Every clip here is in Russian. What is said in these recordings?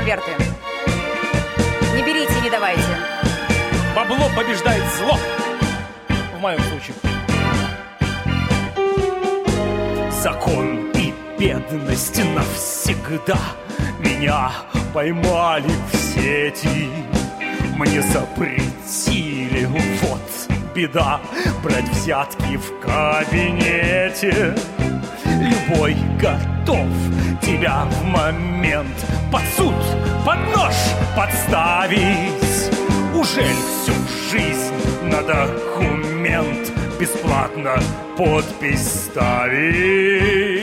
конверты. Не берите, не давайте. Бабло побеждает зло. В моем случае. Закон и бедность навсегда меня поймали в сети. Мне запретили, вот беда, брать взятки в кабинете. Любой готов тебя в момент под суд, под нож подставить. Ужель всю жизнь на документ бесплатно подпись ставить?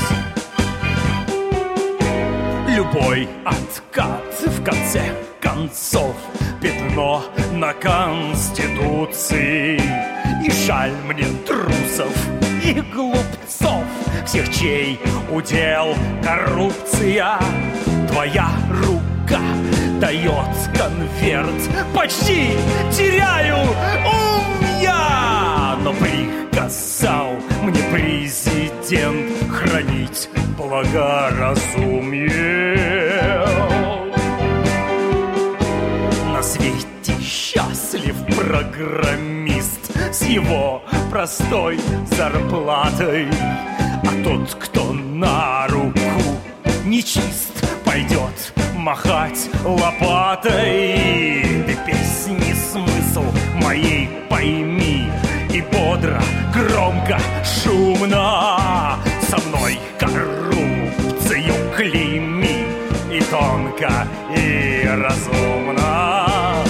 Любой откат в конце концов пятно на Конституции. И жаль мне трусов и глупцов, всех, чей удел коррупция. Твоя рука дает конверт, почти теряю ум я. Но приказал мне президент хранить благоразумие. На свете счастлив программист с его простой зарплатой, а тот, кто на руку нечист, пойдет махать лопатой. Ты песни смысл моей пойми и бодро, громко, шумно со мной коррупцию клейми и тонко, и разумно.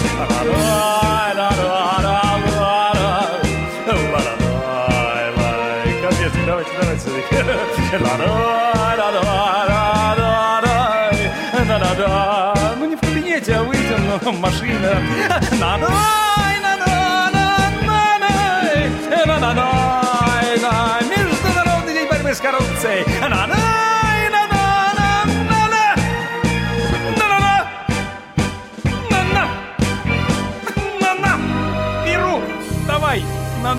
Ну не в кабинете, а выйдем, но машина. Международный день борьбы с коррупцией.